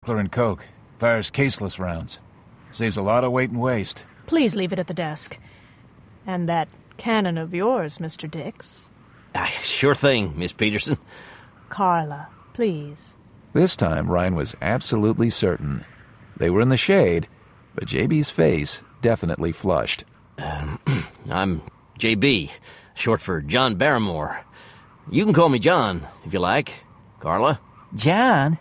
Heckler & Koch. Fires caseless rounds. Saves a lot of weight and waste. Please leave it at the desk. And that cannon of yours, Mr. Dix. Sure thing, Miss Peterson. Carla, please. This time, Ryan was absolutely certain. They were in the shade, but JB's face definitely flushed. I'm JB, short for John Barrymore. You can call me John, if you like. Carla? John?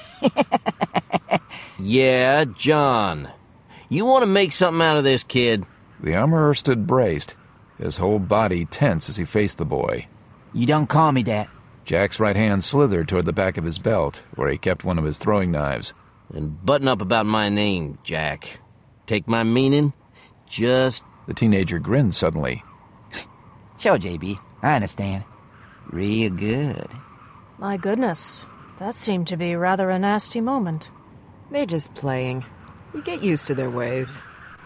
Yeah, John. You want to make something out of this, kid? The armorer stood braced, his whole body tense as he faced the boy. You don't call me that. Jack's right hand slithered toward the back of his belt, where he kept one of his throwing knives. And button up about my name, Jack. Take my meaning? Just... The teenager grinned suddenly. Sure, JB. I understand. Real good. My goodness, that seemed to be rather a nasty moment. They're just playing. You get used to their ways.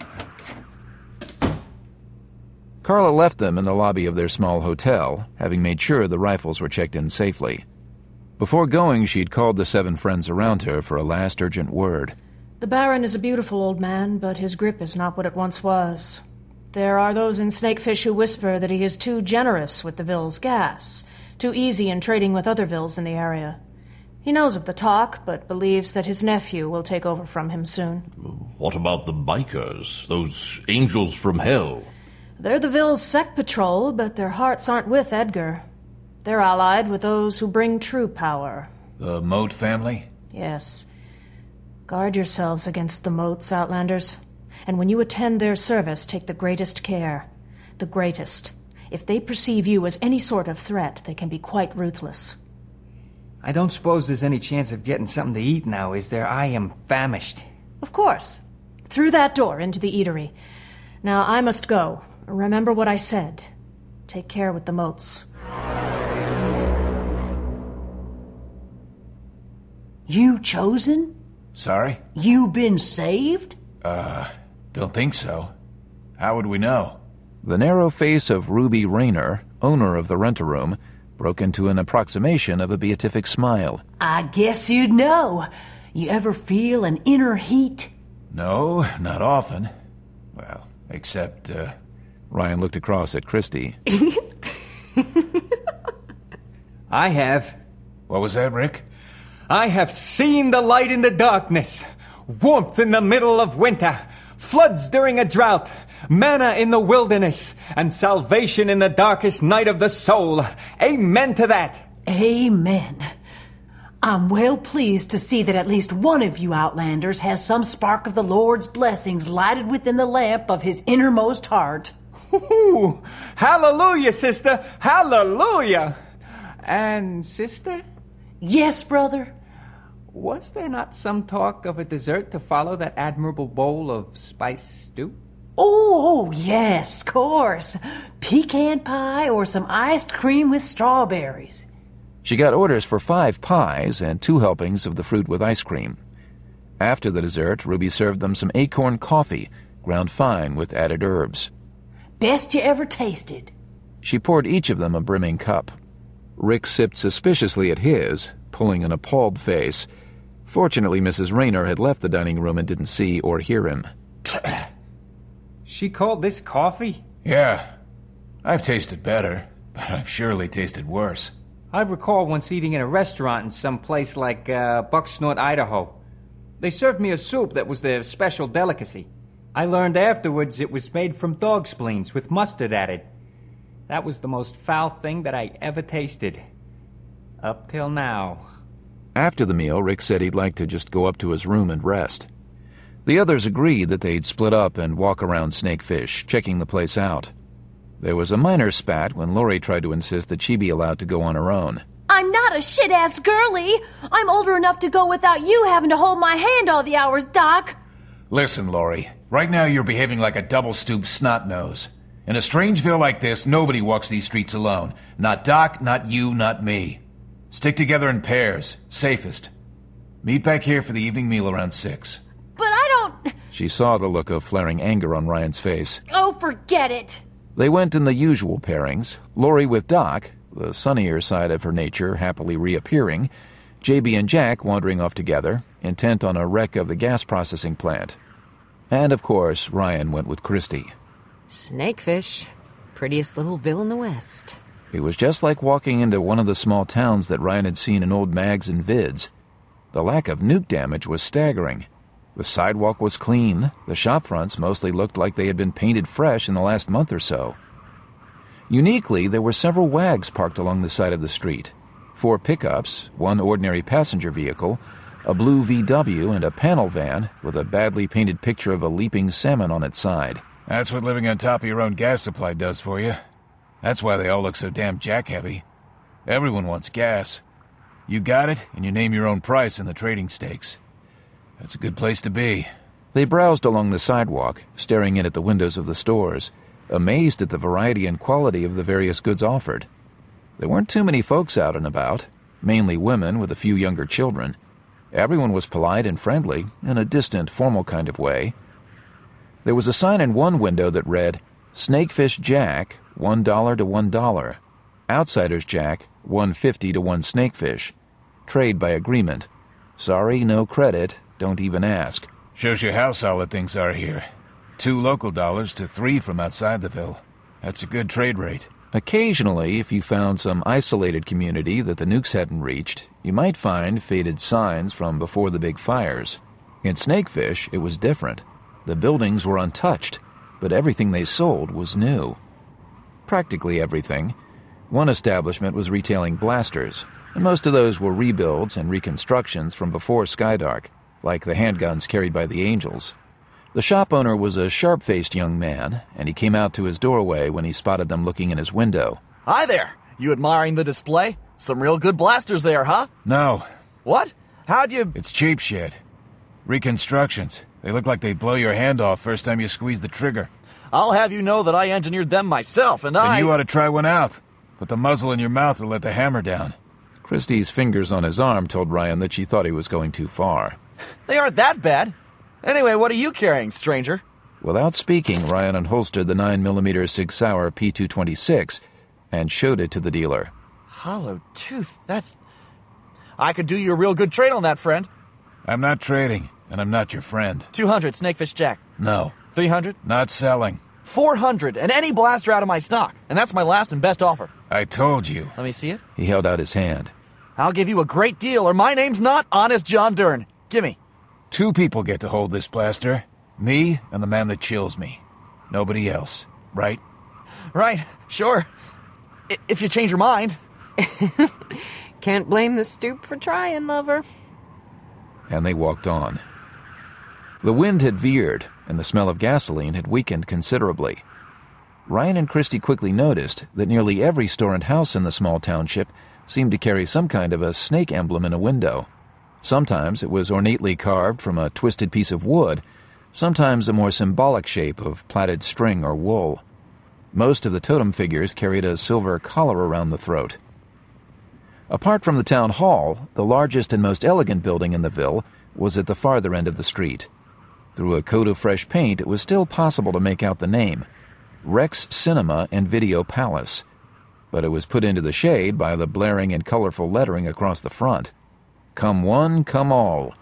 Carla left them in the lobby of their small hotel, having made sure the rifles were checked in safely. Before going, she'd called the 7 friends around her for a last urgent word. The Baron is a beautiful old man, but his grip is not what it once was. There are those in Snakefish who whisper that he is too generous with the Ville's gas, too easy in trading with other Villes in the area. He knows of the talk, but believes that his nephew will take over from him soon. What about the bikers, those angels from hell? They're the Ville's sect patrol, but their hearts aren't with Edgar. They're allied with those who bring true power. The Moat family? Yes. Guard yourselves against the Moats, Outlanders. And when you attend their service, take the greatest care. The greatest. If they perceive you as any sort of threat, they can be quite ruthless. I don't suppose there's any chance of getting something to eat now, is there? I am famished. Of course. Through that door into the eatery. Now, I must go. Remember what I said. Take care with the Moats. You chosen? Sorry? You been saved? Don't think so. How would we know? The narrow face of Ruby Rayner, owner of the rent-a-room, broke into an approximation of a beatific smile. I guess you'd know. You ever feel an inner heat? No, not often. Well, except, Ryan looked across at Christy. I have. What was that, Rick? I have seen the light in the darkness, warmth in the middle of winter, floods during a drought, manna in the wilderness, and salvation in the darkest night of the soul. Amen to that. Amen. I'm well pleased to see that at least one of you Outlanders has some spark of the Lord's blessings lighted within the lamp of his innermost heart. Ooh, hallelujah, sister. Hallelujah. And sister? Yes, brother? Was there not some talk of a dessert to follow that admirable bowl of spiced stew? Oh, yes, of course. Pecan pie or some iced cream with strawberries. She got orders for 5 pies and 2 helpings of the fruit with ice cream. After the dessert, Ruby served them some acorn coffee, ground fine with added herbs. Best you ever tasted. She poured each of them a brimming cup. Rick sipped suspiciously at his, pulling an appalled face. Fortunately, Mrs. Rayner had left the dining room and didn't see or hear him. She called this coffee? Yeah. I've tasted better, but I've surely tasted worse. I recall once eating in a restaurant in some place like Bucksnort, Idaho. They served me a soup that was their special delicacy. I learned afterwards it was made from dog spleens with mustard added. That was the most foul thing that I ever tasted. Up till now. After the meal, Rick said he'd like to just go up to his room and rest. The others agreed that they'd split up and walk around Snakefish, checking the place out. There was a minor spat when Lori tried to insist that she be allowed to go on her own. I'm not a shit-ass girly. I'm older enough to go without you having to hold my hand all the hours, Doc. Listen, Lori. Right now you're behaving like a double-stooped snot-nose. In a Strangeville like this, nobody walks these streets alone. Not Doc, not you, not me. Stick together in pairs. Safest. Meet back here for the evening meal around 6. But I don't... She saw the look of flaring anger on Ryan's face. Oh, forget it. They went in the usual pairings. Lori with Doc, the sunnier side of her nature happily reappearing, JB and Jack wandering off together, intent on a wreck of the gas processing plant. And, of course, Ryan went with Christy. Snakefish. Prettiest little ville in the West. It was just like walking into one of the small towns that Ryan had seen in old mags and vids. The lack of nuke damage was staggering. The sidewalk was clean. The shop fronts mostly looked like they had been painted fresh in the last month or so. Uniquely, there were several wags parked along the side of the street. 4 pickups, 1 ordinary passenger vehicle, a blue VW, and a panel van with a badly painted picture of a leaping salmon on its side. That's what living on top of your own gas supply does for you. That's why they all look so damn jack-heavy. Everyone wants gas. You got it, and you name your own price in the trading stakes. That's a good place to be. They browsed along the sidewalk, staring in at the windows of the stores, amazed at the variety and quality of the various goods offered. There weren't too many folks out and about, mainly women with a few younger children. Everyone was polite and friendly, in a distant, formal kind of way. There was a sign in one window that read, Snakefish Jack, $1 to $1. Outsiders Jack, $1.50 to 1 snakefish. Trade by agreement. Sorry, no credit. Don't even ask. Shows you how solid things are here. 2 local dollars to 3 from outside the ville. That's a good trade rate. Occasionally, if you found some isolated community that the nukes hadn't reached, you might find faded signs from before the big fires. In Snakefish, it was different. The buildings were untouched, but everything they sold was new. Practically everything. One establishment was retailing blasters, and most of those were rebuilds and reconstructions from before Skydark, like the handguns carried by the Angels. The shop owner was a sharp-faced young man, and he came out to his doorway when he spotted them looking in his window. Hi there! You admiring the display? Some real good blasters there, huh? No. What? How'd you... It's cheap shit. Reconstructions. They look like they blow your hand off first time you squeeze the trigger. I'll have you know that I engineered them myself, and Then you ought to try one out. Put the muzzle in your mouth and let the hammer down. Christie's fingers on his arm told Ryan that she thought he was going too far. They aren't that bad. Anyway, what are you carrying, stranger? Without speaking, Ryan unholstered the 9mm Sig Sauer P226 and showed it to the dealer. Hollow tooth, that's... I could do you a real good trade on that, friend. I'm not trading, and I'm not your friend. 200, Snakefish Jack. No. 300? Not selling. 400, and any blaster out of my stock. And that's my last and best offer. I told you. Let me see it. He held out his hand. I'll give you a great deal, or my name's not Honest John Dern. Gimme. 2 people get to hold this blaster. Me and the man that chills me. Nobody else. Right? Right, sure. If you change your mind. Can't blame the stoop for trying, lover. And they walked on. The wind had veered, and the smell of gasoline had weakened considerably. Ryan and Christy quickly noticed that nearly every store and house in the small township seemed to carry some kind of a snake emblem in a window. Sometimes it was ornately carved from a twisted piece of wood, sometimes a more symbolic shape of plaited string or wool. Most of the totem figures carried a silver collar around the throat. Apart from the town hall, the largest and most elegant building in the ville was at the farther end of the street. Through a coat of fresh paint, it was still possible to make out the name, Rex Cinema and Video Palace, but it was put into the shade by the blaring and colorful lettering across the front. Come one, come all.